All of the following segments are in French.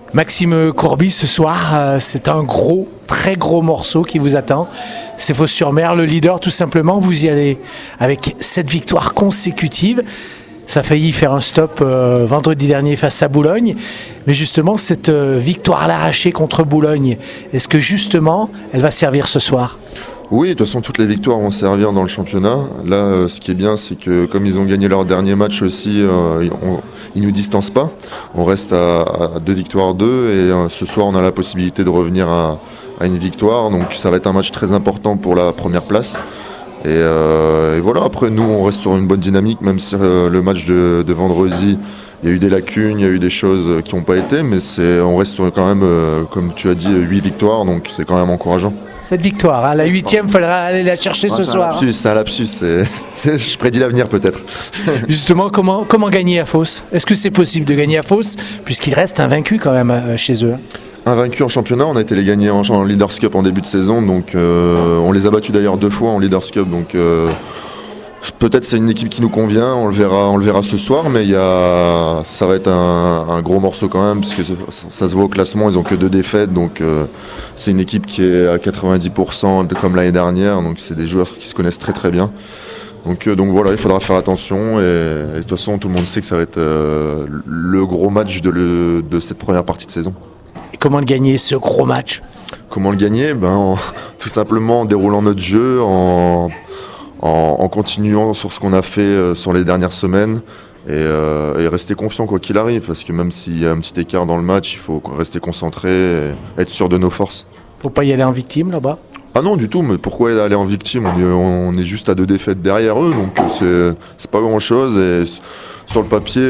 Maxime Courby, ce soir, c'est un très gros morceau qui vous attend. C'est Fos-sur-Mer, le leader tout simplement. Vous y allez avec 7 victoires consécutives. Ça a failli faire un stop vendredi dernier face à Boulogne. Mais justement, cette victoire à l'arraché contre Boulogne, est-ce que justement, elle va servir ce soir ? Oui, de toute façon, toutes les victoires vont servir dans le championnat. Là, ce qui est bien, c'est que comme ils ont gagné leur dernier match aussi, ils nous distancent pas. On reste à 2 victoires 2 et ce soir, on a la possibilité de revenir à une victoire. Donc, ça va être un match très important pour la première place. Et voilà, après, nous, on reste sur une bonne dynamique, même si le match de vendredi, il y a eu des lacunes, il y a eu des choses qui n'ont pas été, mais on reste sur quand même, comme tu as dit, 8 victoires, donc c'est quand même encourageant. Cette victoire, la 8e, il faudra aller la chercher ce soir. C'est un lapsus, je prédis l'avenir peut-être. Justement, comment gagner à Fos ? Est-ce que c'est possible de gagner à Fos, puisqu'il reste invaincu quand même chez eux ? Invaincu en championnat, on a été les gagnés en Leaders Cup en début de saison, donc on les a battus d'ailleurs 2 fois en Leaders Cup, donc peut-être c'est une équipe qui nous convient, on le verra ce soir, mais ça va être un gros morceau quand même, parce que ça se voit au classement, ils ont que 2 défaites, donc c'est une équipe qui est à 90% comme l'année dernière, donc c'est des joueurs qui se connaissent très très bien. Donc voilà, il faudra faire attention et de toute façon tout le monde sait que ça va être le gros match de cette première partie de saison. Et comment le gagner ce gros match ? Comment le gagner ? Tout simplement en déroulant notre jeu, en continuant sur ce qu'on a fait sur les dernières semaines et rester confiant quoi qu'il arrive, parce que même s'il y a un petit écart dans le match, il faut rester concentré et être sûr de nos forces. Faut pas y aller en victime là-bas ? Ah non du tout, mais pourquoi aller en victime ? On est juste à 2 défaites derrière eux, donc c'est pas grand chose et sur le papier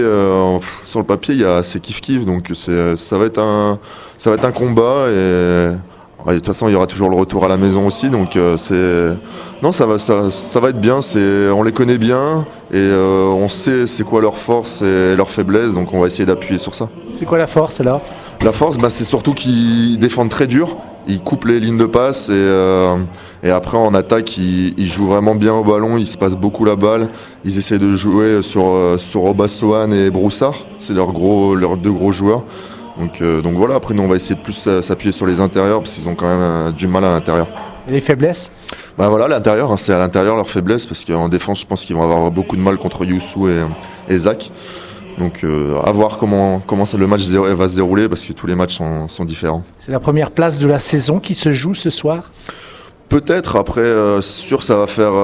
c'est kiff-kiff, donc ça va être un combat et de toute façon il y aura toujours le retour à la maison aussi, donc ça va être bien, on les connaît bien et on sait c'est quoi leur force et leur faiblesse, donc on va essayer d'appuyer sur ça. C'est quoi la force alors ? La force, c'est surtout qu'ils défendent très dur, ils coupent les lignes de passe et après en attaque ils jouent vraiment bien au ballon, ils se passent beaucoup la balle, ils essaient de jouer sur Obasohan et Broussard, c'est leurs 2 gros joueurs. Donc voilà, après nous on va essayer de plus s'appuyer sur les intérieurs parce qu'ils ont quand même du mal à l'intérieur. Et les faiblesses ? L'intérieur, c'est à l'intérieur leur faiblesse, parce qu'en défense je pense qu'ils vont avoir beaucoup de mal contre Youssou et Zach. Donc à voir comment le match va se dérouler, parce que tous les matchs sont différents. C'est la première place de la saison qui se joue ce soir ? Peut-être, après sûr ça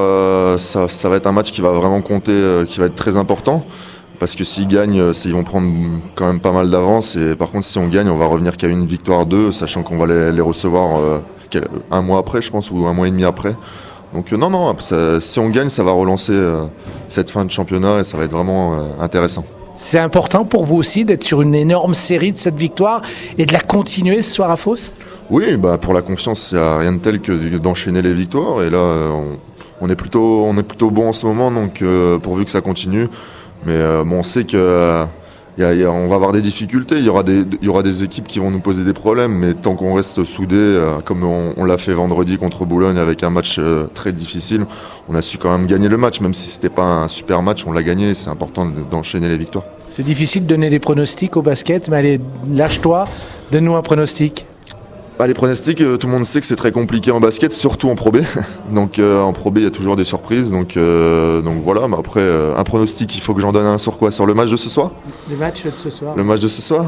va être un match qui va vraiment compter, qui va être très important. Parce que s'ils gagnent, ils vont prendre quand même pas mal d'avance. Et par contre, si on gagne, on va revenir qu'à une victoire 2, sachant qu'on va les recevoir un mois après, je pense, ou un mois et demi après. Donc si on gagne, ça va relancer cette fin de championnat et ça va être vraiment intéressant. C'est important pour vous aussi d'être sur une énorme série de cette victoire et de la continuer ce soir à Fos ? Oui, pour la confiance, il n'y a rien de tel que d'enchaîner les victoires. Et là, on est plutôt bon en ce moment, donc pourvu que ça continue. Mais on sait que on va avoir des difficultés, il y aura des équipes qui vont nous poser des problèmes, mais tant qu'on reste soudés, comme on l'a fait vendredi contre Boulogne avec un match très difficile, on a su quand même gagner le match, même si c'était pas un super match, on l'a gagné, c'est important d'enchaîner les victoires. C'est difficile de donner des pronostics au basket, mais allez, lâche-toi, donne-nous un pronostic. Les pronostics, tout le monde sait que c'est très compliqué en basket, surtout en Pro B. Donc en Pro B, il y a toujours des surprises. Donc voilà, mais après, un pronostic, il faut que j'en donne un sur quoi ? Sur le match de ce soir ? Le match de ce soir. Le match de ce soir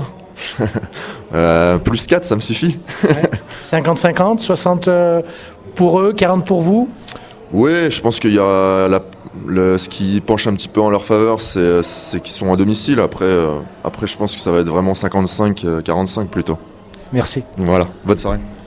plus 4, ça me suffit. Ouais. 50-50, 60 pour eux, 40 pour vous ? Oui, je pense qu'il y a ce qui penche un petit peu en leur faveur, c'est qu'ils sont à domicile. Après, je pense que ça va être vraiment 55-45 plutôt. Merci. Voilà, bonne soirée.